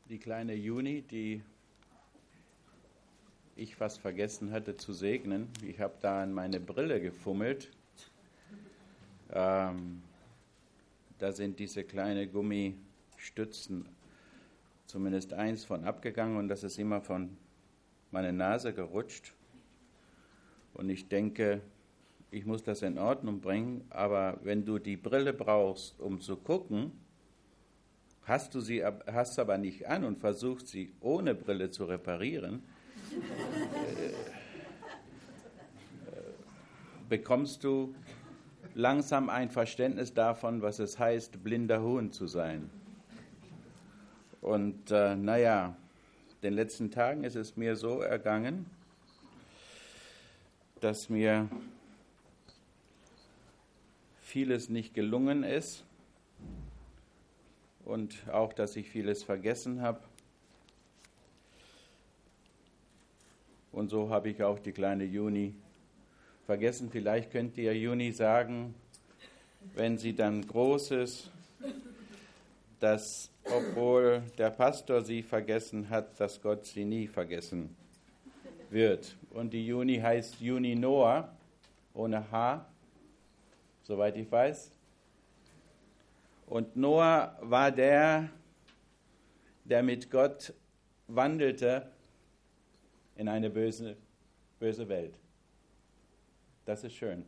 die kleine Juni, die ich fast vergessen hatte zu segnen. Ich habe da an meine Brille gefummelt. Da sind diese kleinen Gummistützen, zumindest eins von abgegangen, und das ist immer von meiner Nase gerutscht. Und ich denke, ich muss das in Ordnung bringen, aber wenn du die Brille brauchst, um zu gucken, hast aber nicht an und versuchst sie ohne Brille zu reparieren, bekommst du langsam ein Verständnis davon, was es heißt, blinder Huhn zu sein. Und den letzten Tagen ist es mir so ergangen, dass mir vieles nicht gelungen ist und auch, dass ich vieles vergessen habe. Und so habe ich auch die kleine Juni vergessen. Vielleicht könnt ihr Juni sagen, wenn sie dann groß ist, dass, obwohl der Pastor sie vergessen hat, dass Gott sie nie vergessen wird. Und die Juni heißt Juni Noah, ohne H, soweit ich weiß. Und Noah war der mit Gott wandelte in eine böse Welt. Das ist schön.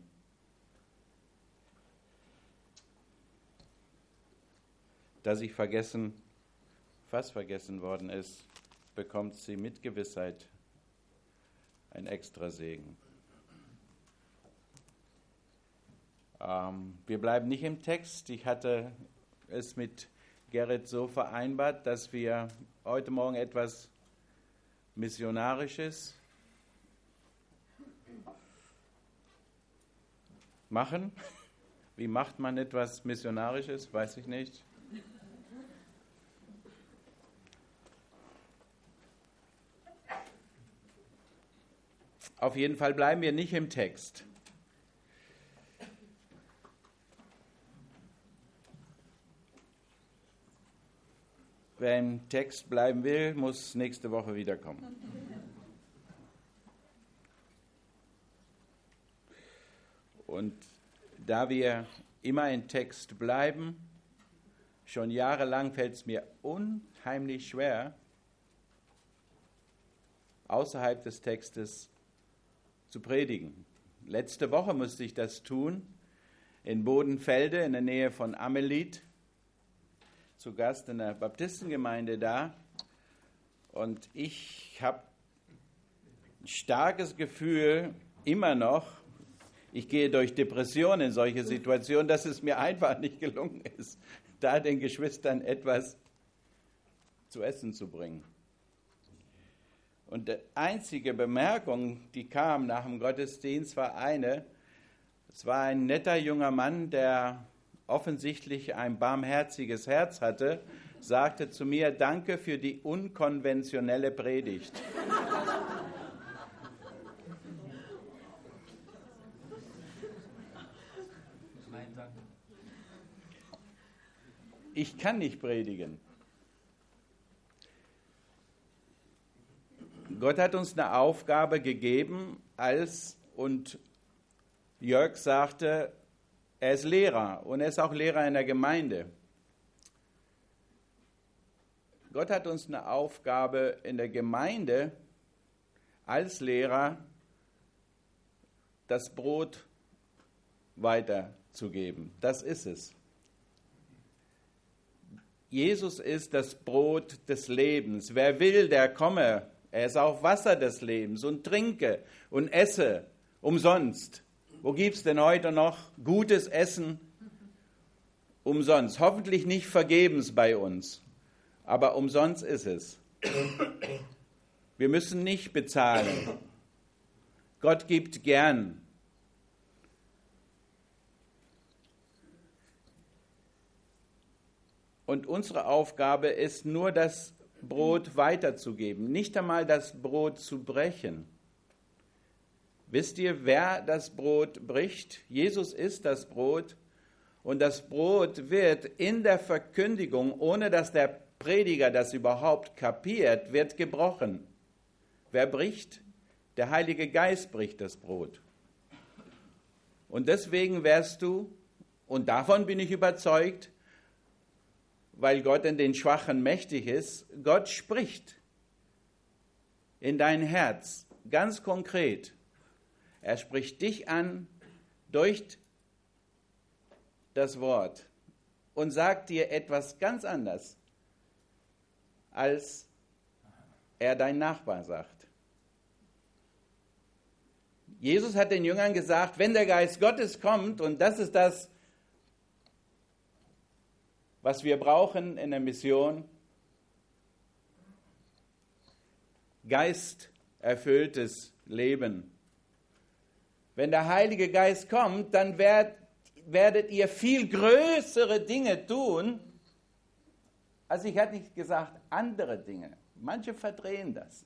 Dass ich fast vergessen worden ist, bekommt sie mit Gewissheit ein extra Segen. Wir bleiben nicht im Text. Ich hatte es mit Gerrit so vereinbart, dass wir heute Morgen etwas Missionarisches machen. Wie macht man etwas Missionarisches? Weiß ich nicht. Auf jeden Fall bleiben wir nicht im Text. Wer im Text bleiben will, muss nächste Woche wiederkommen. Und da wir immer im Text bleiben, schon jahrelang fällt es mir unheimlich schwer, außerhalb des Textes zu predigen. Letzte Woche musste ich das tun, in Bodenfelde in der Nähe von Amelit, zu Gast in der Baptistengemeinde da. Und ich habe ein starkes Gefühl, immer noch, ich gehe durch Depressionen in solche Situationen, dass es mir einfach nicht gelungen ist, da den Geschwistern etwas zu essen zu bringen. Und die einzige Bemerkung, die kam nach dem Gottesdienst, war es war ein netter junger Mann, der offensichtlich ein barmherziges Herz hatte, sagte zu mir, danke für die unkonventionelle Predigt. Ich kann nicht predigen. Gott hat uns eine Aufgabe gegeben, und Jörg sagte, er ist Lehrer und er ist auch Lehrer in der Gemeinde. Gott hat uns eine Aufgabe in der Gemeinde als Lehrer, das Brot weiterzugeben. Das ist es. Jesus ist das Brot des Lebens. Wer will, der komme. Er ist auch Wasser des Lebens und trinke und esse umsonst. Wo gibt's denn heute noch gutes Essen umsonst? Hoffentlich nicht vergebens bei uns, aber umsonst ist es. Wir müssen nicht bezahlen. Gott gibt gern. Und unsere Aufgabe ist nur, das Brot weiterzugeben, nicht einmal das Brot zu brechen. Wisst ihr, wer das Brot bricht? Jesus ist das Brot. Und das Brot wird in der Verkündigung, ohne dass der Prediger das überhaupt kapiert, wird gebrochen. Wer bricht? Der Heilige Geist bricht das Brot. Und deswegen wirst du, und davon bin ich überzeugt, weil Gott in den Schwachen mächtig ist, Gott spricht in dein Herz, ganz konkret. Er spricht dich an durch das Wort und sagt dir etwas ganz anderes, als er dein Nachbar sagt. Jesus hat den Jüngern gesagt, wenn der Geist Gottes kommt, und das ist das, was wir brauchen in der Mission, geisterfülltes Leben. Wenn der Heilige Geist kommt, dann werdet ihr viel größere Dinge tun, also ich hatte nicht gesagt andere Dinge. Manche verdrehen das.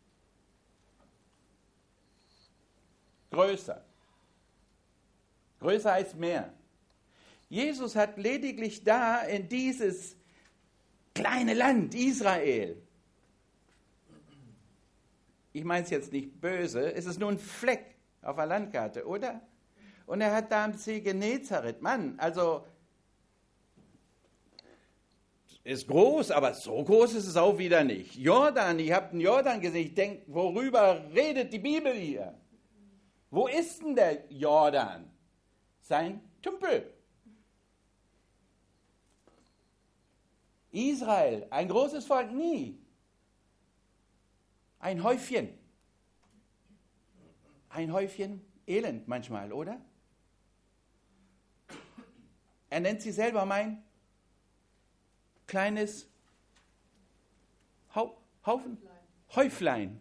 Größer. Größer heißt mehr. Jesus hat lediglich da in dieses kleine Land Israel, ich meine es jetzt nicht böse, es ist nur ein Fleck auf der Landkarte, oder? Und er hat da am See Genezareth, Mann, also ist groß, aber so groß ist es auch wieder nicht. Jordan, ich habe den Jordan gesehen, ich denke, worüber redet die Bibel hier? Wo ist denn der Jordan? Sein Tümpel. Israel, ein großes Volk, nie. Ein Häufchen Elend manchmal, oder? Er nennt sie selber mein kleines Haufen, Häuflein.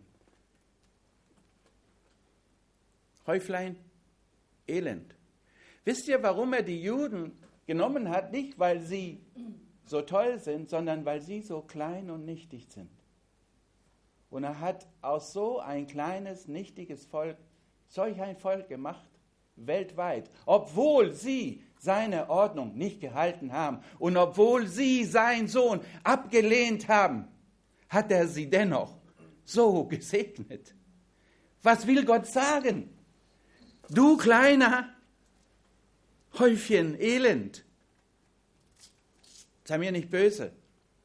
Häuflein, Elend. Wisst ihr, warum er die Juden genommen hat? Nicht, weil sie so toll sind, sondern weil sie so klein und nichtig sind. Und er hat aus so ein kleines, nichtiges Volk solch ein Volk gemacht, weltweit, obwohl sie seine Ordnung nicht gehalten haben und obwohl sie seinen Sohn abgelehnt haben, hat er sie dennoch so gesegnet. Was will Gott sagen? Du kleiner Häufchen Elend, sei mir nicht böse.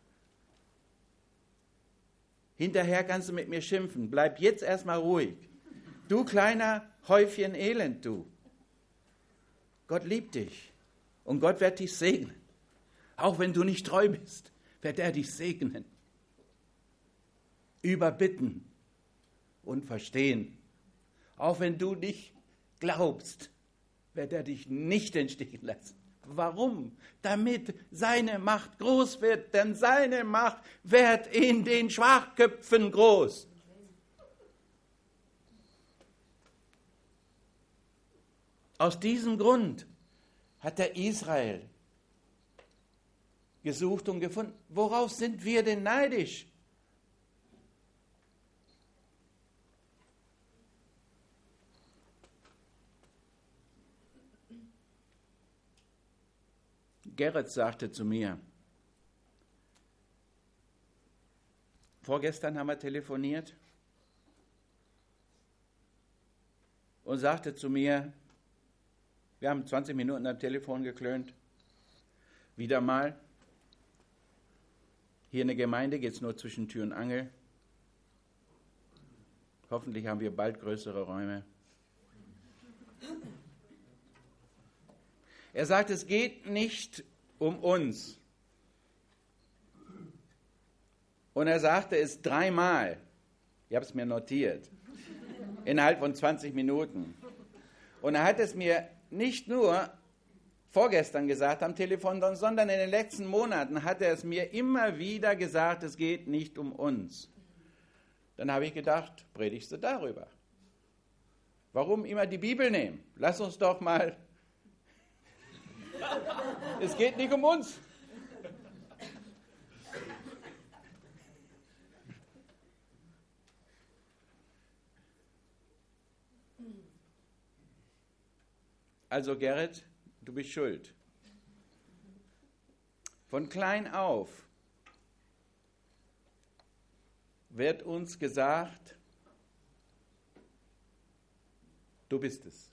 Hinterher kannst du mit mir schimpfen. Bleib jetzt erstmal ruhig. Du kleiner Häufchen Elend, du. Gott liebt dich und Gott wird dich segnen. Auch wenn du nicht treu bist, wird er dich segnen. Überbitten und verstehen. Auch wenn du nicht glaubst, wird er dich nicht entstehen lassen. Warum? Damit seine Macht groß wird, denn seine Macht wird in den Schwachköpfen groß. Aus diesem Grund hat er Israel gesucht und gefunden. Worauf sind wir denn neidisch? Gerrit sagte zu mir, vorgestern haben wir telefoniert und sagte zu mir, wir haben 20 Minuten am Telefon geklönt, wieder mal, hier in der Gemeinde geht es nur zwischen Tür und Angel, hoffentlich haben wir bald größere Räume. Er sagt, es geht nicht um uns. Und er sagte es 3-mal. Ich habe es mir notiert. Innerhalb von 20 Minuten. Und er hat es mir nicht nur vorgestern gesagt am Telefon, sondern in den letzten Monaten hat er es mir immer wieder gesagt, es geht nicht um uns. Dann habe ich gedacht, predigst du darüber? Warum immer die Bibel nehmen? Lass uns doch mal... Es geht nicht um uns. Also Gerrit, du bist schuld. Von klein auf wird uns gesagt, du bist es.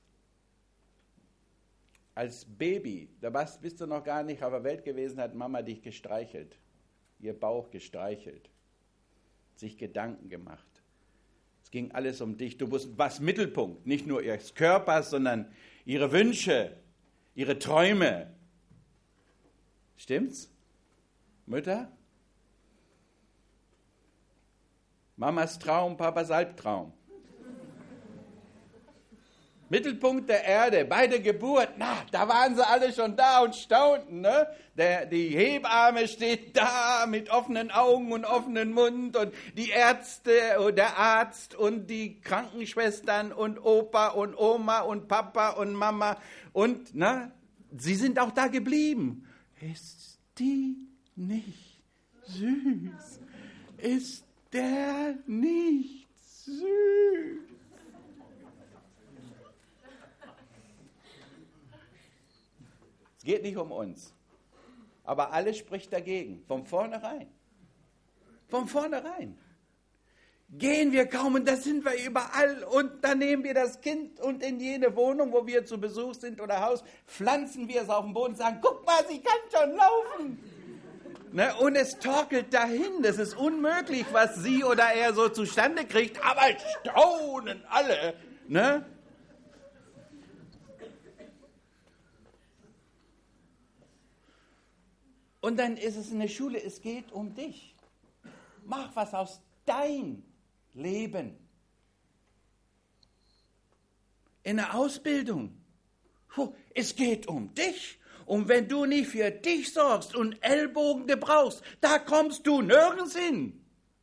Als Baby, da bist du noch gar nicht auf der Welt gewesen, hat Mama dich gestreichelt, ihr Bauch gestreichelt, sich Gedanken gemacht. Es ging alles um dich. Du warst Mittelpunkt, nicht nur ihres Körpers, sondern ihre Wünsche, ihre Träume. Stimmt's? Mütter? Mamas Traum, Papas Albtraum. Mittelpunkt der Erde, bei der Geburt, da waren sie alle schon da und staunten. Ne? Die Hebamme steht da mit offenen Augen und offenen Mund und die Ärzte und der Arzt und die Krankenschwestern und Opa und Oma und Papa und Mama und sie sind auch da geblieben. Ist die nicht süß? Ist der nicht süß? Es geht nicht um uns. Aber alles spricht dagegen. Von vornherein. Von vornherein. Gehen wir kaum und da sind wir überall und dann nehmen wir das Kind und in jede Wohnung, wo wir zu Besuch sind oder Haus, pflanzen wir es auf den Boden und sagen, guck mal, sie kann schon laufen. Ne? Und es torkelt dahin. Das ist unmöglich, was sie oder er so zustande kriegt, aber staunen alle. Ne? Und dann ist es in der Schule, es geht um dich. Mach was aus dein Leben. In der Ausbildung, es geht um dich. Und wenn du nicht für dich sorgst und Ellbogen gebrauchst, da kommst du nirgends hin.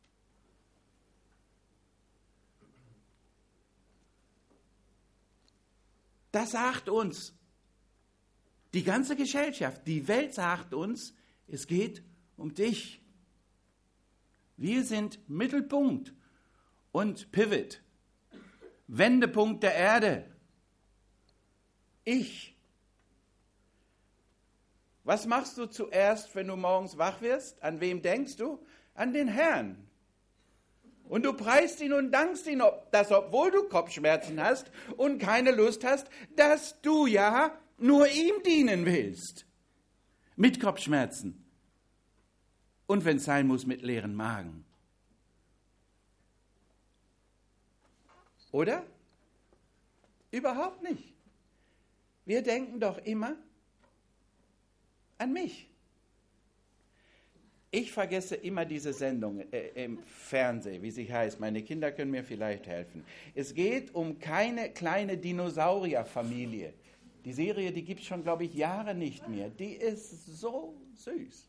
Das sagt uns die ganze Gesellschaft, die Welt sagt uns, es geht um dich. Wir sind Mittelpunkt und Pivot, Wendepunkt der Erde. Ich. Was machst du zuerst, wenn du morgens wach wirst? An wem denkst du? An den Herrn. Und du preist ihn und dankst ihn, dass obwohl du Kopfschmerzen hast und keine Lust hast, dass du ja nur ihm dienen willst. Mit Kopfschmerzen. Und wenn es sein muss, mit leeren Magen. Oder? Überhaupt nicht. Wir denken doch immer an mich. Ich vergesse immer diese Sendung im Fernsehen, wie sie heißt. Meine Kinder können mir vielleicht helfen. Es geht um keine kleine Dinosaurierfamilie. Die Serie, die gibt es schon, glaube ich, Jahre nicht mehr. Die ist so süß.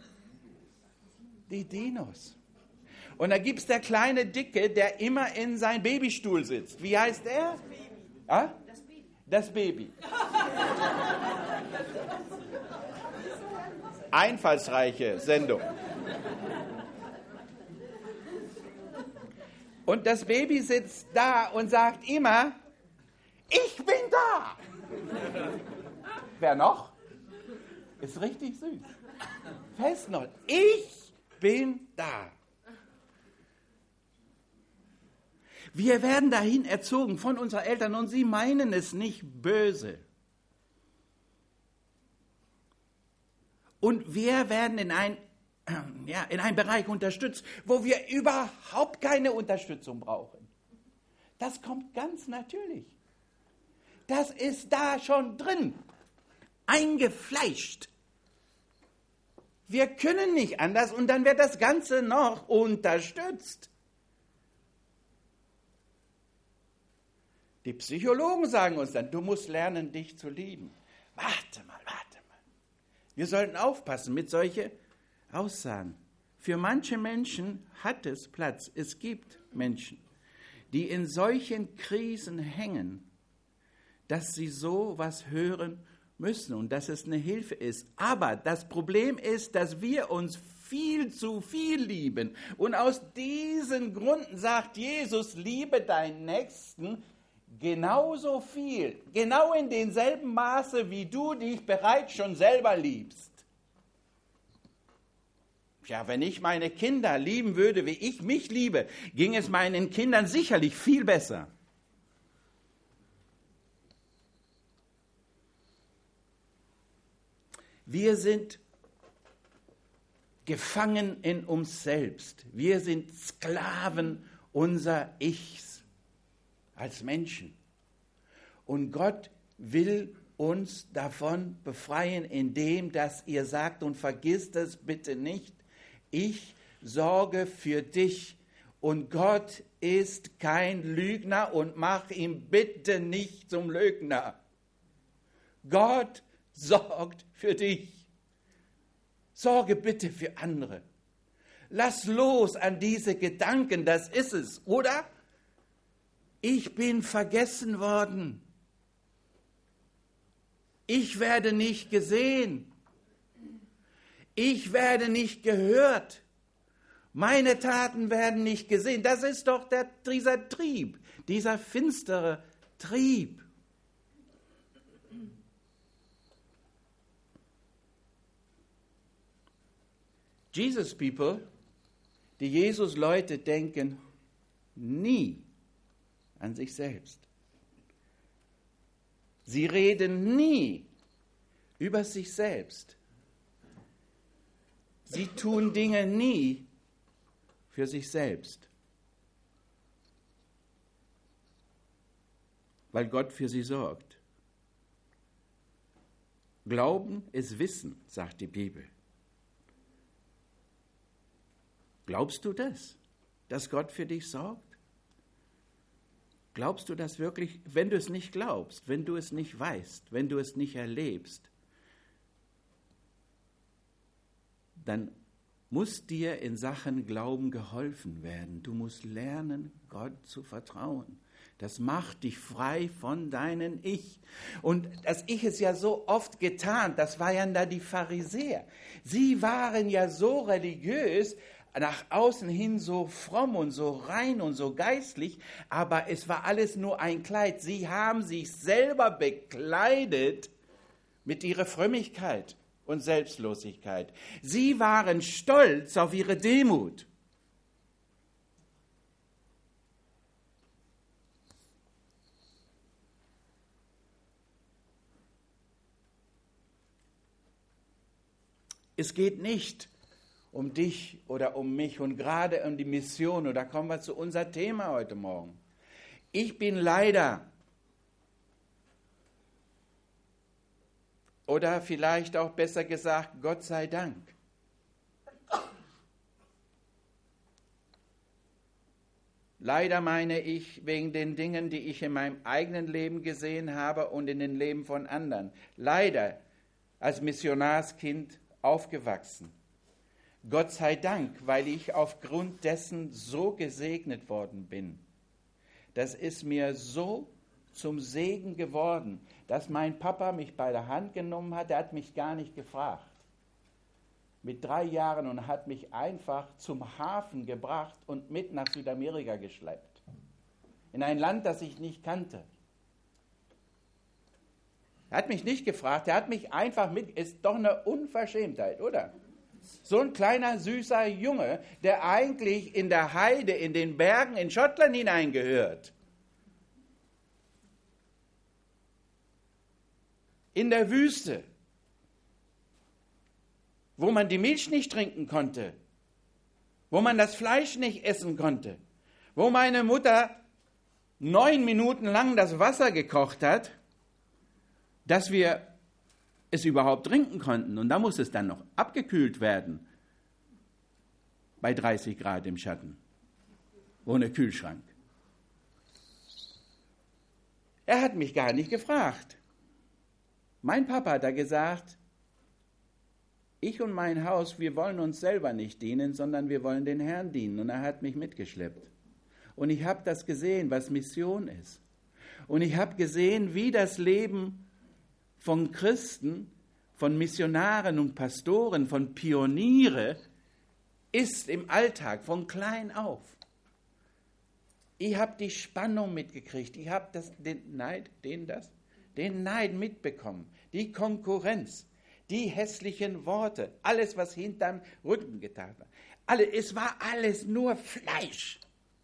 Die Dinos. Und da gibt es der kleine Dicke, der immer in seinem Babystuhl sitzt. Wie heißt er? Das Baby. Ah? Das Baby. Das Baby. Einfallsreiche Sendung. Und das Baby sitzt da und sagt immer, ich bin da. Wer noch? Ist richtig süß. Fest noch. Ich bin da. Wir werden dahin erzogen von unseren Eltern und sie meinen es nicht böse. Und wir werden in einen Bereich unterstützt, wo wir überhaupt keine Unterstützung brauchen. Das kommt ganz natürlich. Das ist da schon drin, eingefleischt. Wir können nicht anders und dann wird das Ganze noch unterstützt. Die Psychologen sagen uns dann, du musst lernen, dich zu lieben. Warte mal. Wir sollten aufpassen mit solchen Aussagen. Für manche Menschen hat es Platz. Es gibt Menschen, die in solchen Krisen hängen, dass sie sowas hören müssen und dass es eine Hilfe ist. Aber das Problem ist, dass wir uns viel zu viel lieben. Und aus diesen Gründen sagt Jesus, liebe deinen Nächsten genauso viel, genau in demselben Maße, wie du dich bereits schon selber liebst. Ja, wenn ich meine Kinder lieben würde, wie ich mich liebe, ging es meinen Kindern sicherlich viel besser. Wir sind gefangen in uns selbst. Wir sind Sklaven unser Ichs als Menschen. Und Gott will uns davon befreien, indem dass ihr sagt, und vergisst es bitte nicht, ich sorge für dich. Und Gott ist kein Lügner und mach ihn bitte nicht zum Lügner. Gott sorgt für dich. Sorge bitte für andere. Lass los an diese Gedanken, das ist es, oder? Ich bin vergessen worden. Ich werde nicht gesehen. Ich werde nicht gehört. Meine Taten werden nicht gesehen. Das ist doch dieser Trieb, dieser finstere Trieb. Jesus People, die Jesus-Leute denken nie an sich selbst. Sie reden nie über sich selbst. Sie tun Dinge nie für sich selbst, weil Gott für sie sorgt. Glauben ist Wissen, sagt die Bibel. Glaubst du das, dass Gott für dich sorgt? Glaubst du das wirklich? Wenn du es nicht glaubst, wenn du es nicht weißt, wenn du es nicht erlebst, dann muss dir in Sachen Glauben geholfen werden. Du musst lernen, Gott zu vertrauen. Das macht dich frei von deinem Ich. Und das Ich ist ja so oft getan, das waren da die Pharisäer. Sie waren ja so religiös, nach außen hin so fromm und so rein und so geistlich, aber es war alles nur ein Kleid. Sie haben sich selber bekleidet mit ihrer Frömmigkeit und Selbstlosigkeit. Sie waren stolz auf ihre Demut. Es geht nicht um dich oder um mich und gerade um die Mission. Und da kommen wir zu unserem Thema heute Morgen. Ich bin leider, oder vielleicht auch besser gesagt, Gott sei Dank, leider meine ich wegen den Dingen, die ich in meinem eigenen Leben gesehen habe und in den Leben von anderen, leider als Missionarskind aufgewachsen. Gott sei Dank, weil ich aufgrund dessen so gesegnet worden bin. Das ist mir so zum Segen geworden, dass mein Papa mich bei der Hand genommen hat. Er hat mich gar nicht gefragt. Mit 3 Jahren und hat mich einfach zum Hafen gebracht und mit nach Südamerika geschleppt. In ein Land, das ich nicht kannte. Er hat mich nicht gefragt, er hat mich einfach mit. Ist doch eine Unverschämtheit, oder? So ein kleiner, süßer Junge, der eigentlich in der Heide, in den Bergen, in Schottland hineingehört. In der Wüste, wo man die Milch nicht trinken konnte, wo man das Fleisch nicht essen konnte, wo meine Mutter 9 Minuten lang das Wasser gekocht hat, dass wir es überhaupt trinken konnten. Und da muss es dann noch abgekühlt werden bei 30 Grad im Schatten, ohne Kühlschrank. Er hat mich gar nicht gefragt. Mein Papa hat da gesagt, ich und mein Haus, wir wollen uns selber nicht dienen, sondern wir wollen den Herrn dienen. Und er hat mich mitgeschleppt. Und ich habe das gesehen, was Mission ist. Und ich habe gesehen, wie das Leben von Christen, von Missionaren und Pastoren, von Pioniere ist im Alltag, von klein auf. Ich habe die Spannung mitgekriegt, ich habe den Neid mitbekommen, die Konkurrenz, die hässlichen Worte, alles, was hinterm Rücken getan wird. Es war alles nur Fleisch.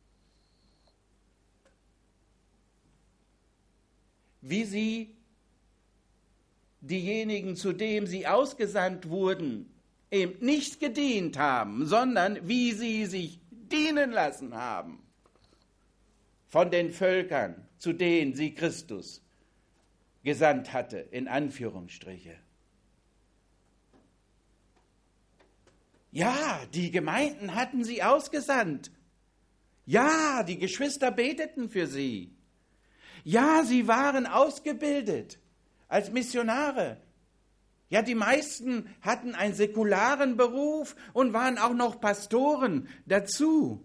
Wie sie diejenigen, zu denen sie ausgesandt wurden, eben nicht gedient haben, sondern wie sie sich dienen lassen haben von den Völkern, zu denen sie Christus gesandt hatte, in Anführungsstriche. Ja, die Gemeinden hatten sie ausgesandt. Ja, die Geschwister beteten für sie. Ja, sie waren ausgebildet als Missionare. Ja, die meisten hatten einen säkularen Beruf und waren auch noch Pastoren dazu.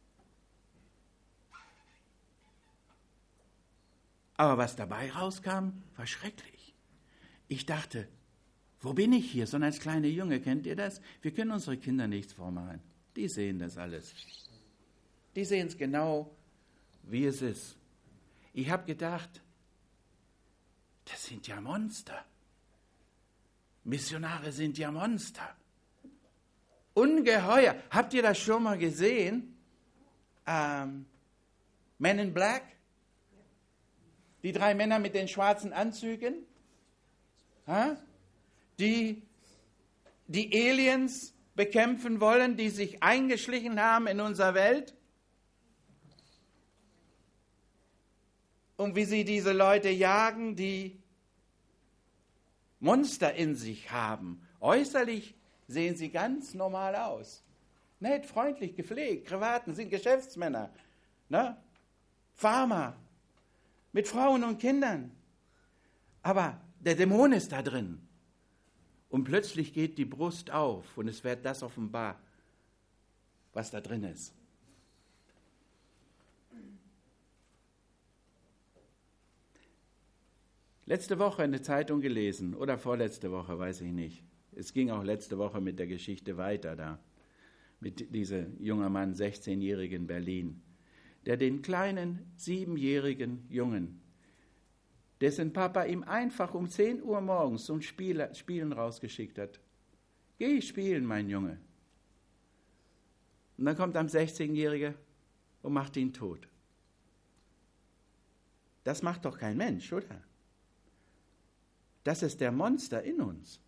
Aber was dabei rauskam, war schrecklich. Ich dachte, wo bin ich hier? So als kleiner Junge, kennt ihr das? Wir können unsere Kinder nichts vormachen. Die sehen das alles. Die sehen es genau, wie es ist. Ich habe gedacht, das sind ja Monster. Missionare sind ja Monster. Ungeheuer. Habt ihr das schon mal gesehen? Men in Black? Die 3 Männer mit den schwarzen Anzügen? Die Aliens bekämpfen wollen, die sich eingeschlichen haben in unserer Welt? Und wie sie diese Leute jagen, die Monster in sich haben. Äußerlich sehen sie ganz normal aus. Nett, freundlich, gepflegt, Krawatten, sind Geschäftsmänner, ne? Farmer, mit Frauen und Kindern. Aber der Dämon ist da drin. Und plötzlich geht die Brust auf und es wird das offenbar, was da drin ist. Letzte Woche in der Zeitung gelesen, oder vorletzte Woche, weiß ich nicht. Es ging auch letzte Woche mit der Geschichte weiter da, mit diesem jungen Mann, 16-jährigen in Berlin, der den kleinen 7-jährigen Jungen, dessen Papa ihm einfach um 10 Uhr morgens zum Spielen rausgeschickt hat. Geh spielen, mein Junge. Und dann kommt ein 16-Jähriger und macht ihn tot. Das macht doch kein Mensch, oder? Das ist der Monster in uns.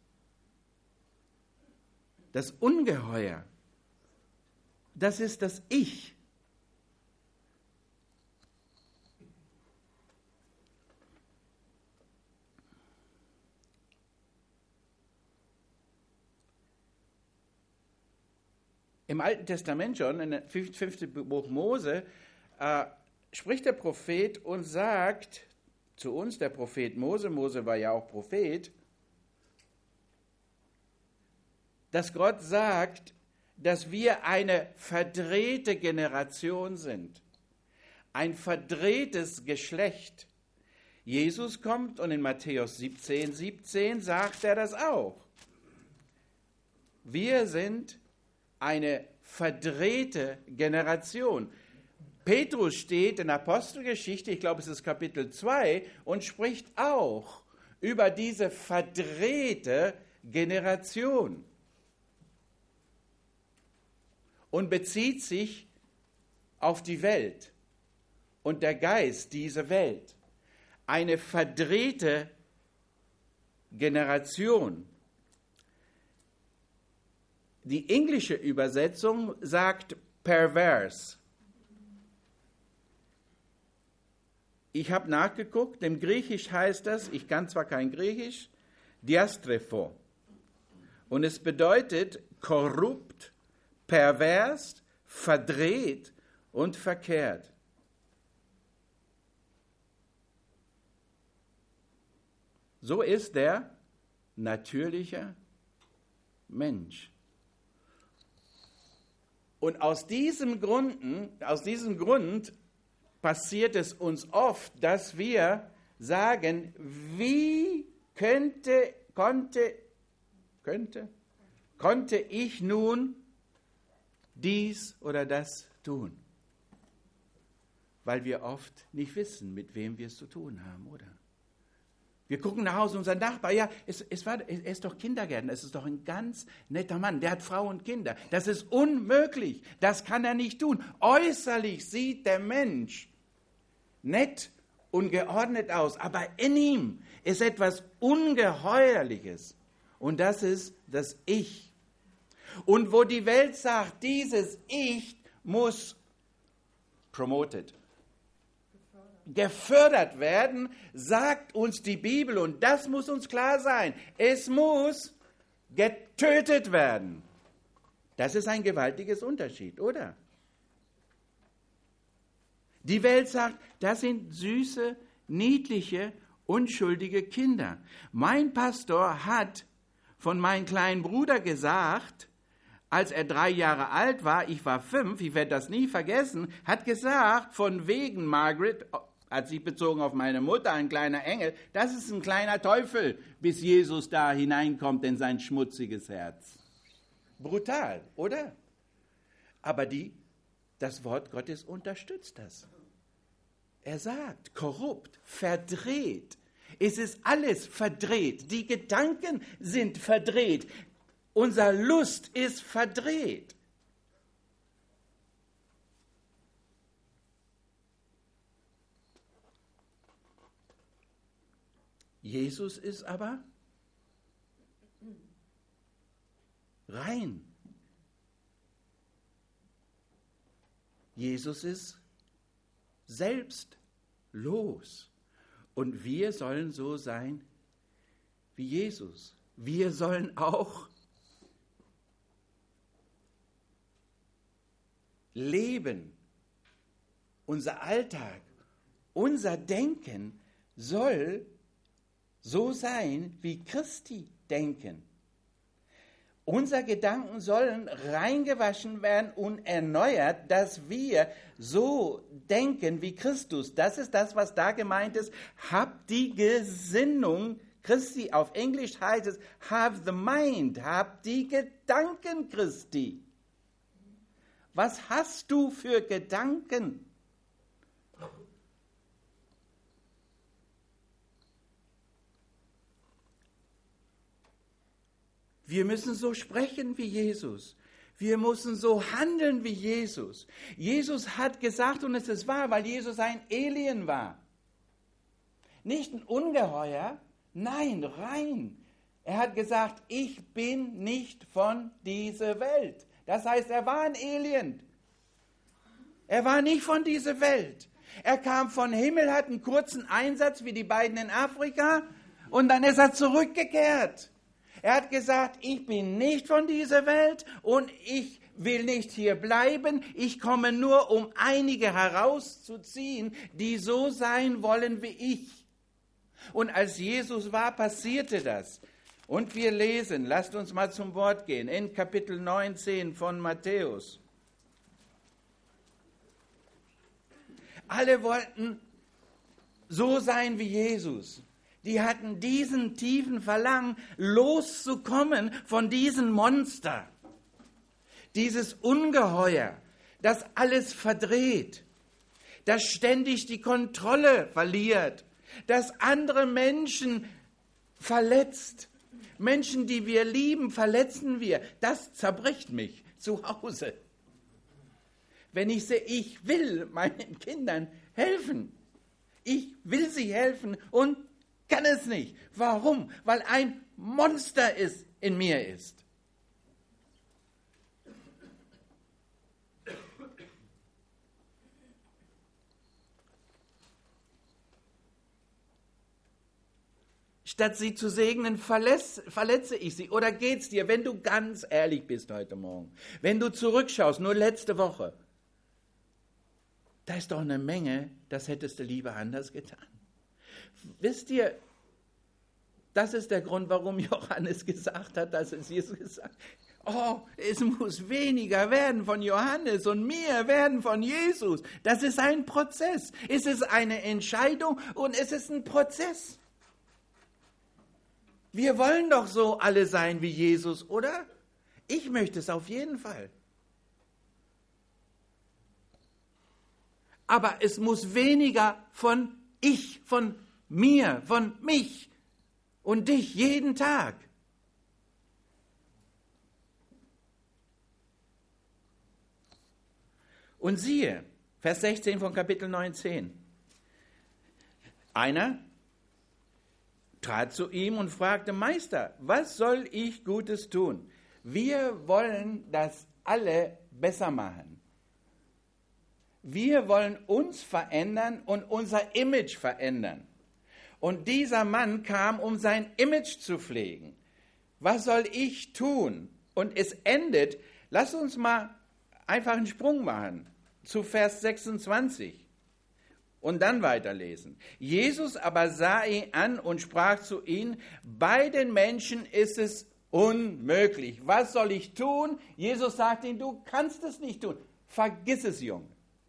Das Ungeheuer. Das ist das Ich. Im Alten Testament schon, in dem 5. Buch Mose, spricht der Prophet und sagt zu uns, der Prophet Mose war ja auch Prophet, dass Gott sagt, dass wir eine verdrehte Generation sind, ein verdrehtes Geschlecht. Jesus kommt und in Matthäus 17 sagt er das auch. Wir sind eine verdrehte Generation. Petrus steht in Apostelgeschichte, ich glaube es ist Kapitel 2, und spricht auch über diese verdrehte Generation und bezieht sich auf die Welt und der Geist dieser Welt. Eine verdrehte Generation. Die englische Übersetzung sagt perverse. Ich habe nachgeguckt, im Griechisch heißt das, ich kann zwar kein Griechisch, diastrepho. Und es bedeutet korrupt, pervers, verdreht und verkehrt. So ist der natürliche Mensch. Und aus diesem Grund passiert es uns oft, dass wir sagen, wie konnte ich nun dies oder das tun? Weil wir oft nicht wissen, mit wem wir es zu tun haben, oder? Wir gucken nach Hause, unser Nachbar, ja, er ist doch Kindergärtner, es ist doch ein ganz netter Mann, der hat Frau und Kinder. Das ist unmöglich, das kann er nicht tun. Äußerlich sieht der Mensch nett und geordnet aus, aber in ihm ist etwas Ungeheuerliches und das ist das Ich. Und wo die Welt sagt, dieses Ich muss promoted, gefördert werden, sagt uns die Bibel, und das muss uns klar sein, es muss getötet werden. Das ist ein gewaltiges Unterschied, oder? Die Welt sagt, das sind süße, niedliche, unschuldige Kinder. Mein Pastor hat von meinem kleinen Bruder gesagt, als er 3 Jahre alt war, ich war 5, ich werde das nie vergessen, hat gesagt, von wegen Margaret, hat sich bezogen auf meine Mutter, ein kleiner Engel, das ist ein kleiner Teufel, bis Jesus da hineinkommt in sein schmutziges Herz. Brutal, oder? Aber das Wort Gottes unterstützt das. Er sagt, korrupt, verdreht. Es ist alles verdreht. Die Gedanken sind verdreht. Unser Lust ist verdreht. Jesus ist aber rein. Jesus ist selbstlos. Und wir sollen so sein wie Jesus. Wir sollen auch leben. Unser Alltag, unser Denken soll so sein wie Christi Denken. Unsere Gedanken sollen reingewaschen werden und erneuert, dass wir so denken wie Christus. Das ist das, was da gemeint ist. Habt die Gesinnung Christi. Auf Englisch heißt es, have the mind. Habt die Gedanken Christi. Was hast du für Gedanken? Wir müssen so sprechen wie Jesus. Wir müssen so handeln wie Jesus. Jesus hat gesagt, und es ist wahr, weil Jesus ein Alien war. Nicht ein Ungeheuer, nein, rein. Er hat gesagt, ich bin nicht von dieser Welt. Das heißt, er war ein Alien. Er war nicht von dieser Welt. Er kam von Himmel, hat einen kurzen Einsatz wie die beiden in Afrika und dann ist er zurückgekehrt. Er hat gesagt, ich bin nicht von dieser Welt und ich will nicht hier bleiben. Ich komme nur, um einige herauszuziehen, die so sein wollen wie ich. Und als Jesus war, passierte das. Und wir lesen, lasst uns mal zum Wort gehen, in Kapitel 19 von Matthäus. Alle wollten so sein wie Jesus. Die hatten diesen tiefen Verlangen, loszukommen von diesem Monster. Dieses Ungeheuer, das alles verdreht, das ständig die Kontrolle verliert, das andere Menschen verletzt. Menschen, die wir lieben, verletzen wir. Das zerbricht mich zu Hause. Wenn ich sehe, ich will meinen Kindern helfen. Ich will sie helfen und kann es nicht. Warum? Weil ein Monster in mir ist. Statt sie zu segnen, verletze ich sie. Oder geht's dir, wenn du ganz ehrlich bist heute Morgen, wenn du zurückschaust, nur letzte Woche, da ist doch eine Menge, das hättest du lieber anders getan. Wisst ihr, das ist der Grund, warum Johannes gesagt hat, dass es Jesus gesagt hat. Oh, es muss weniger werden von Johannes und mehr werden von Jesus. Das ist ein Prozess. Es ist eine Entscheidung und es ist ein Prozess. Wir wollen doch so alle sein wie Jesus, oder? Ich möchte es auf jeden Fall. Aber es muss weniger von ich, von mir, von mich und dich jeden Tag. Und siehe, Vers 16 von Kapitel 19. Einer trat zu ihm und fragte, Meister, was soll ich Gutes tun? Wir wollen das alle besser machen. Wir wollen uns verändern und unser Image verändern. Und dieser Mann kam, um sein Image zu pflegen. Was soll ich tun? Und es endet, lass uns mal einfach einen Sprung machen zu Vers 26 und dann weiterlesen. Jesus aber sah ihn an und sprach zu ihm, bei den Menschen ist es unmöglich. Was soll ich tun? Jesus sagt ihm, du kannst es nicht tun. Vergiss es, Junge.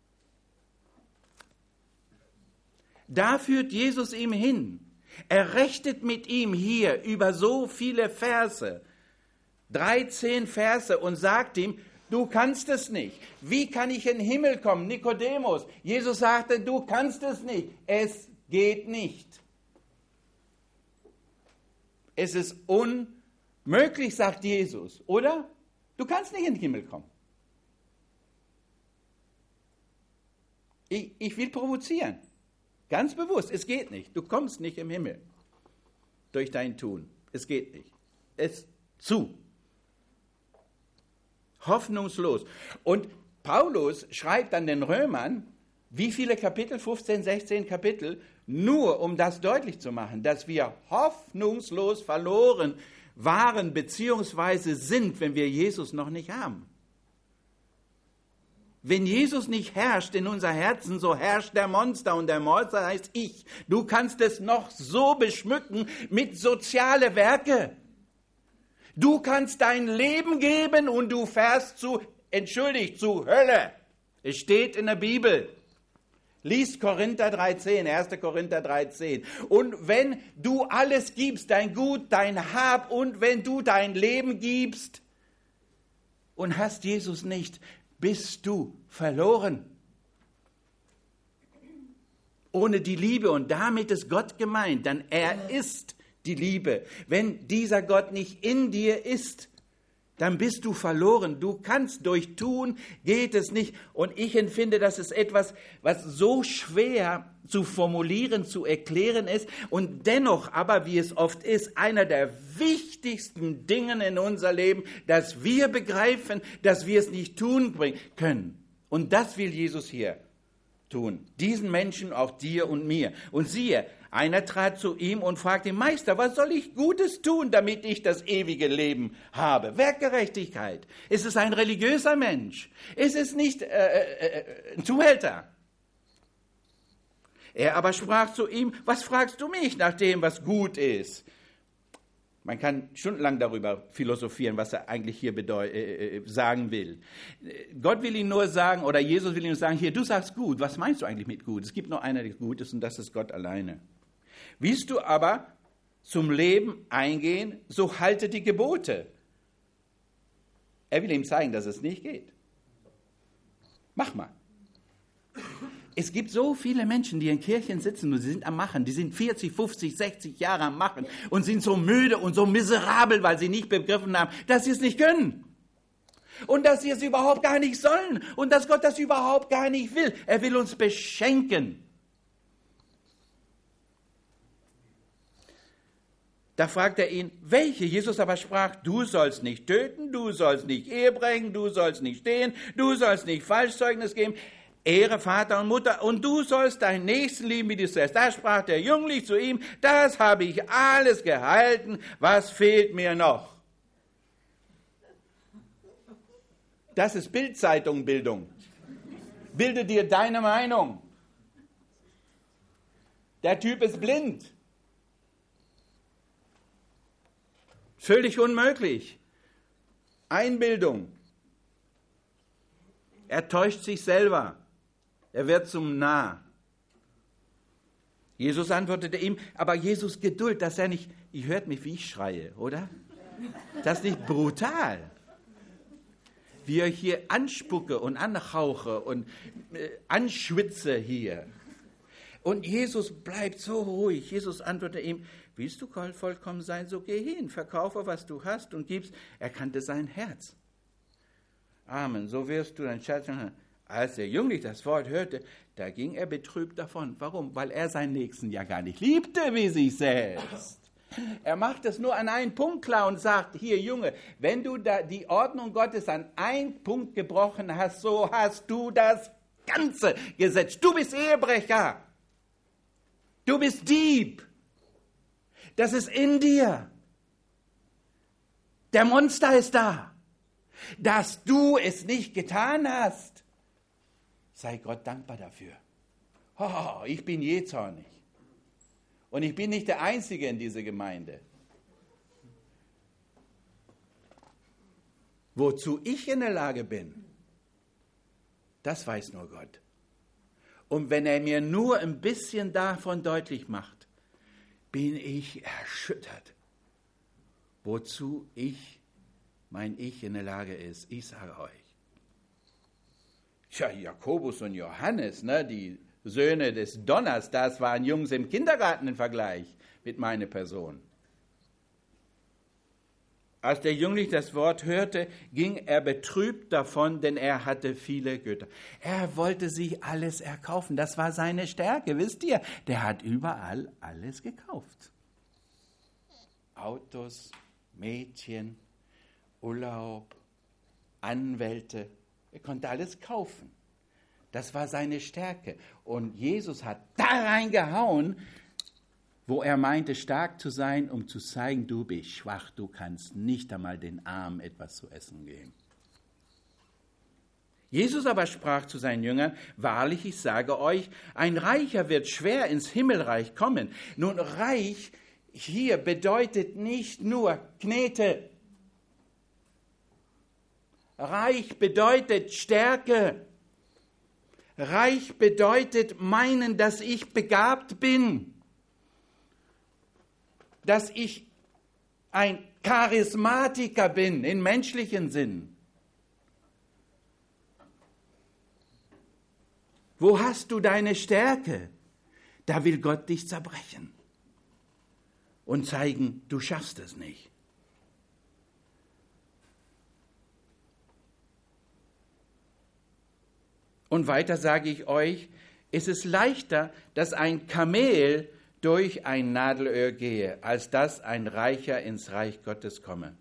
Da führt Jesus ihm hin. Er rechnet mit ihm hier über so viele Verse, 13 Verse, und sagt ihm, du kannst es nicht. Wie kann ich in den Himmel kommen? Nikodemus. Jesus sagte, du kannst es nicht. Es geht nicht. Es ist unmöglich, sagt Jesus, oder? Du kannst nicht in den Himmel kommen. Ich will provozieren. Ganz bewusst, es geht nicht. Du kommst nicht im Himmel durch dein Tun. Es geht nicht. Es zu. Hoffnungslos. Und Paulus schreibt an den Römern, wie viele Kapitel? 15, 16 Kapitel, nur um das deutlich zu machen, dass wir hoffnungslos verloren waren bzw. sind, wenn wir Jesus noch nicht haben. Wenn Jesus nicht herrscht in unser Herzen, so herrscht der Monster, und der Monster heißt ich. Du kannst es noch so beschmücken mit sozialen Werke. Du kannst dein Leben geben und du fährst zu Hölle. Es steht in der Bibel. Lies Korinther 13, 1. Korinther 13. Und wenn du alles gibst, dein Gut, dein Hab, und wenn du dein Leben gibst und hast Jesus nicht, bist du verloren. Ohne die Liebe, und damit ist Gott gemeint, denn er ist die Liebe. Wenn dieser Gott nicht in dir ist, dann bist du verloren. Du kannst durch Tun, geht es nicht. Und ich empfinde, das ist etwas, was so schwer zu formulieren, zu erklären ist und dennoch aber, wie es oft ist, einer der wichtigsten Dinge in unser Leben, dass wir begreifen, dass wir es nicht tun können. Und das will Jesus hier tun. Diesen Menschen, auch dir und mir. Und siehe, einer trat zu ihm und fragte ihn, Meister, was soll ich Gutes tun, damit ich das ewige Leben habe? Werkgerechtigkeit. Es ist ein religiöser Mensch. Es ist nicht ein Zuhälter. Er aber sprach zu ihm, was fragst du mich nach dem, was gut ist? Man kann stundenlang darüber philosophieren, was er eigentlich hier sagen will. Gott will ihm nur sagen, oder Jesus will ihm nur sagen, hier, du sagst gut, was meinst du eigentlich mit gut? Es gibt nur einer, der gut ist, und das ist Gott alleine. Willst du aber zum Leben eingehen, so halte die Gebote. Er will ihm zeigen, dass es nicht geht. Mach mal. Es gibt so viele Menschen, die in Kirchen sitzen und sie sind am Machen. Die sind 40, 50, 60 Jahre am Machen und sind so müde und so miserabel, weil sie nicht begriffen haben, dass sie es nicht können. Und dass sie es überhaupt gar nicht sollen. Und dass Gott das überhaupt gar nicht will. Er will uns beschenken. Da fragt er ihn, welche? Jesus aber sprach, du sollst nicht töten, du sollst nicht Ehe brechen, du sollst nicht stehlen, du sollst nicht Falschzeugnis geben. Ehre Vater und Mutter, und du sollst deinen Nächsten lieben wie dich selbst. Da sprach der Jüngling zu ihm, das habe ich alles gehalten, was fehlt mir noch? Das ist Bild-Zeitung-Bildung. Bilde dir deine Meinung. Der Typ ist blind. Völlig unmöglich. Einbildung. Er täuscht sich selber. Er wird zum Narr. Jesus antwortete ihm, aber Jesus Geduld, dass er nicht, ihr hört mich, wie ich schreie, oder? Das ist nicht brutal. Wie ich hier anspucke und anhauche und anschwitze hier. Und Jesus bleibt so ruhig. Jesus antwortet ihm, willst du vollkommen sein, so geh hin, verkaufe, was du hast und gib's. Er kannte sein Herz. Amen, so wirst du dein Schatz. Als der Jüngling das Wort hörte, da ging er betrübt davon. Warum? Weil er seinen Nächsten ja gar nicht liebte wie sich selbst. Er macht es nur an einen Punkt klar und sagt, hier Junge, wenn du da die Ordnung Gottes an einen Punkt gebrochen hast, so hast du das ganze Gesetz. Du bist Ehebrecher. Du bist Dieb. Das ist in dir. Der Monster ist da. Dass du es nicht getan hast, sei Gott dankbar dafür. Oh, ich bin jähzornig. Und ich bin nicht der Einzige in dieser Gemeinde. Wozu ich in der Lage bin, das weiß nur Gott. Und wenn er mir nur ein bisschen davon deutlich macht, bin ich erschüttert, wozu mein Ich in der Lage ist. Ich sage euch. Tja, Jakobus und Johannes, ne, die Söhne des Donners, das waren Jungs im Kindergarten im Vergleich mit meiner Person. Als der Jüngling das Wort hörte, ging er betrübt davon, denn er hatte viele Güter. Er wollte sich alles erkaufen. Das war seine Stärke, wisst ihr? Der hat überall alles gekauft. Autos, Mädchen, Urlaub, Anwälte. Er konnte alles kaufen. Das war seine Stärke. Und Jesus hat da reingehauen, wo er meinte, stark zu sein, um zu zeigen, du bist schwach, du kannst nicht einmal den Armen etwas zu essen geben. Jesus aber sprach zu seinen Jüngern, wahrlich, ich sage euch, ein Reicher wird schwer ins Himmelreich kommen. Nun, reich hier bedeutet nicht nur Knete. Reich bedeutet Stärke. Reich bedeutet meinen, dass ich begabt bin. Dass ich ein Charismatiker bin, im menschlichen Sinn. Wo hast du deine Stärke? Da will Gott dich zerbrechen und zeigen, du schaffst es nicht. Und weiter sage ich euch, es ist leichter, dass ein Kamel durch ein Nadelöhr gehe, als dass ein Reicher ins Reich Gottes komme.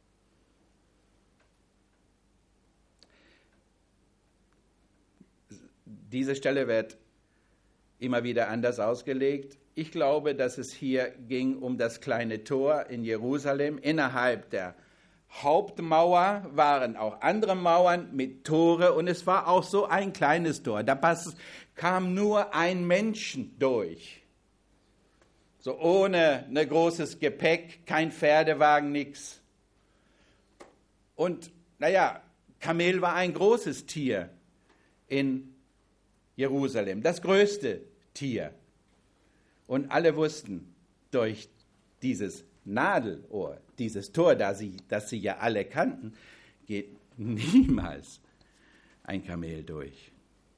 Diese Stelle wird immer wieder anders ausgelegt. Ich glaube, dass es hier ging um das kleine Tor in Jerusalem. Innerhalb der Hauptmauer waren auch andere Mauern mit Tore und es war auch so ein kleines Tor. Da kam nur ein Menschen durch. So ohne ein großes Gepäck, kein Pferdewagen, nichts. Und Kamel war ein großes Tier in Jerusalem, das größte Tier. Und alle wussten, durch dieses Nadelohr, dieses Tor, das sie ja alle kannten, geht niemals ein Kamel durch.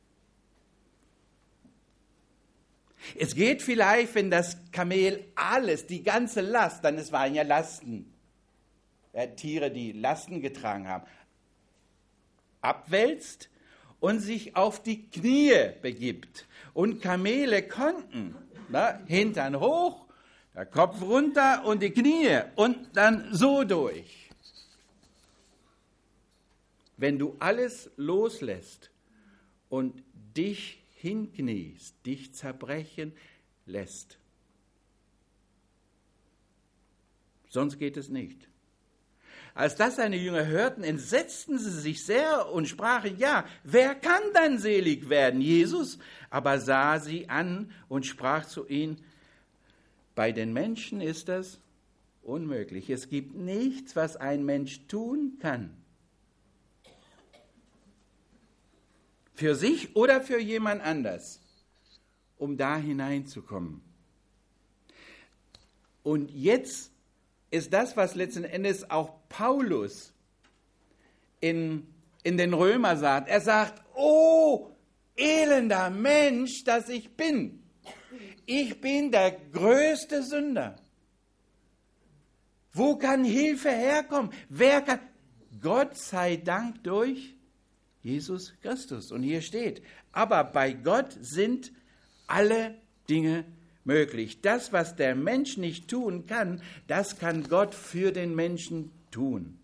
Es geht vielleicht, wenn das Kamel alles, die ganze Last, dann es waren ja Lasten, Tiere, die Lasten getragen haben, abwälzt und sich auf die Knie begibt. Und Kamele konnten, Hintern hoch, der Kopf runter und die Knie und dann so durch. Wenn du alles loslässt und dich hinkniest, dich zerbrechen lässt, sonst geht es nicht. Als das seine Jünger hörten, entsetzten sie sich sehr und sprachen, ja, wer kann dann selig werden? Jesus aber sah sie an und sprach zu ihnen, bei den Menschen ist das unmöglich. Es gibt nichts, was ein Mensch tun kann. Für sich oder für jemand anders, um da hineinzukommen. Und jetzt ist das, was letzten Endes auch Paulus in den Römer sagt. Er sagt, oh, elender Mensch, dass ich bin. ich bin der größte Sünder. Wo kann Hilfe herkommen? Wer kann? Gott sei Dank durch Jesus Christus. Und hier steht, aber bei Gott sind alle Dinge möglich. Das, was der Mensch nicht tun kann, das kann Gott für den Menschen tun.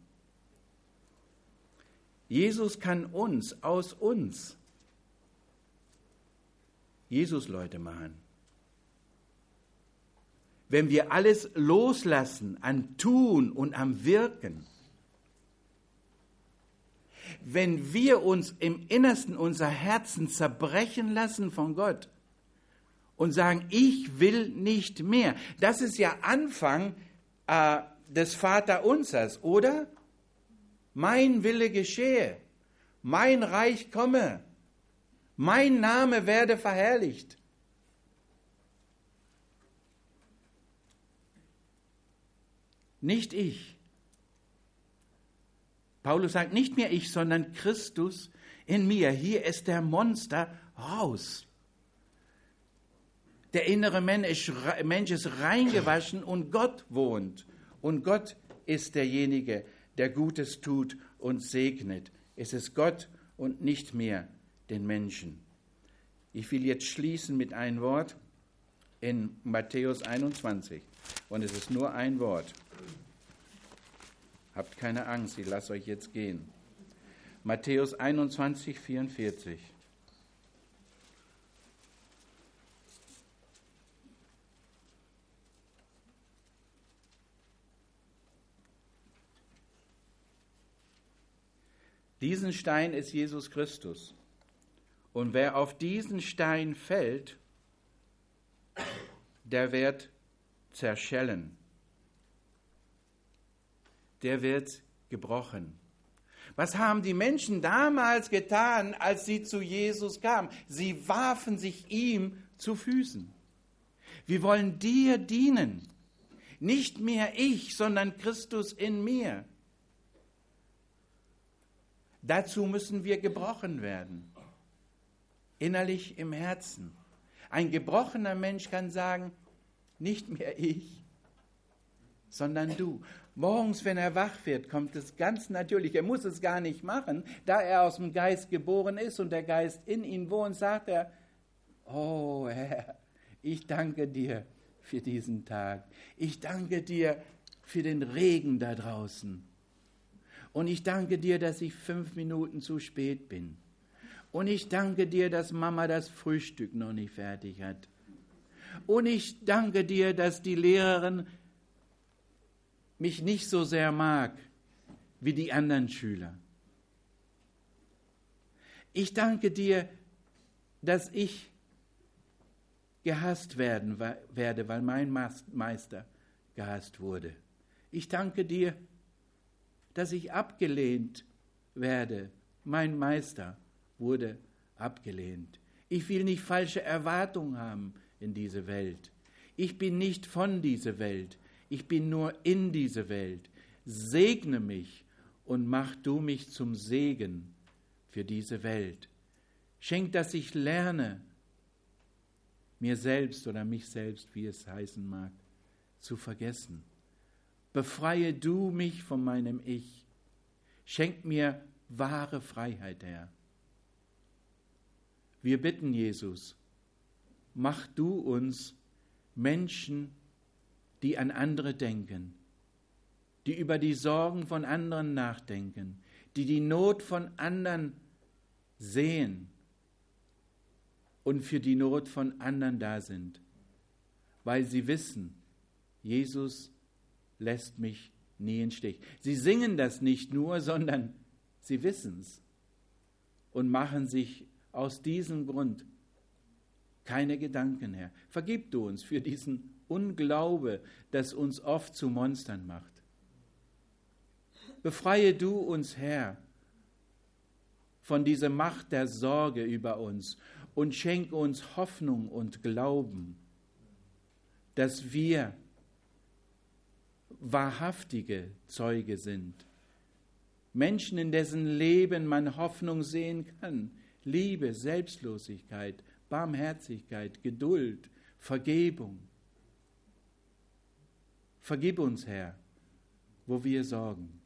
Jesus kann aus uns Jesus-Leute machen. Wenn wir alles loslassen an Tun und am Wirken, wenn wir uns im Innersten unser Herzen zerbrechen lassen von Gott und sagen, ich will nicht mehr, das ist ja Anfang des Vaterunsers, oder? Mein Wille geschehe, mein Reich komme, mein Name werde verherrlicht. Nicht ich. Paulus sagt, nicht mehr ich, sondern Christus in mir. Hier ist der Monster raus. Der innere Mensch ist reingewaschen und Gott wohnt. Und Gott ist derjenige, der Gutes tut und segnet. Es ist Gott und nicht mehr den Menschen. Ich will jetzt schließen mit einem Wort in Matthäus 21. Und es ist nur ein Wort. Habt keine Angst, ich lasse euch jetzt gehen. Matthäus 21, 44. Diesen Stein ist Jesus Christus. Und wer auf diesen Stein fällt, der wird zerschellen. Der wird gebrochen. Was haben die Menschen damals getan, als sie zu Jesus kamen? Sie warfen sich ihm zu Füßen. Wir wollen dir dienen. Nicht mehr ich, sondern Christus in mir. Dazu müssen wir gebrochen werden. Innerlich im Herzen. Ein gebrochener Mensch kann sagen, nicht mehr ich, sondern du. Morgens, wenn er wach wird, kommt es ganz natürlich. Er muss es gar nicht machen. Da er aus dem Geist geboren ist und der Geist in ihm wohnt, sagt er, oh Herr, ich danke dir für diesen Tag. Ich danke dir für den Regen da draußen. Und ich danke dir, dass ich 5 Minuten zu spät bin. Und ich danke dir, dass Mama das Frühstück noch nicht fertig hat. Und ich danke dir, dass die Lehrerin mich nicht so sehr mag wie die anderen Schüler. Ich danke dir, dass ich gehasst werde, weil mein Meister gehasst wurde. Ich danke dir, dass ich abgelehnt werde. Mein Meister wurde abgelehnt. Ich will nicht falsche Erwartungen haben in diese Welt. Ich bin nicht von dieser Welt. Ich bin nur in dieser Welt. Segne mich und mach du mich zum Segen für diese Welt. Schenk, dass ich lerne, mir selbst oder mich selbst, wie es heißen mag, zu vergessen. Befreie du mich von meinem Ich. Schenk mir wahre Freiheit, Herr. Wir bitten, Jesus, mach du uns Menschen, die an andere denken, die über die Sorgen von anderen nachdenken, die die Not von anderen sehen und für die Not von anderen da sind, weil sie wissen, Jesus lässt mich nie im Stich. Sie singen das nicht nur, sondern sie wissen es und machen sich aus diesem Grund keine Gedanken, Herr. Vergib du uns für diesen Unglaube, das uns oft zu Monstern macht. Befreie du uns, Herr, von dieser Macht der Sorge über uns und schenke uns Hoffnung und Glauben, dass wir wahrhaftige Zeuge sind. Menschen, in dessen Leben man Hoffnung sehen kann. Liebe, Selbstlosigkeit, Barmherzigkeit, Geduld, Vergebung. Vergib uns, Herr, wo wir sorgen.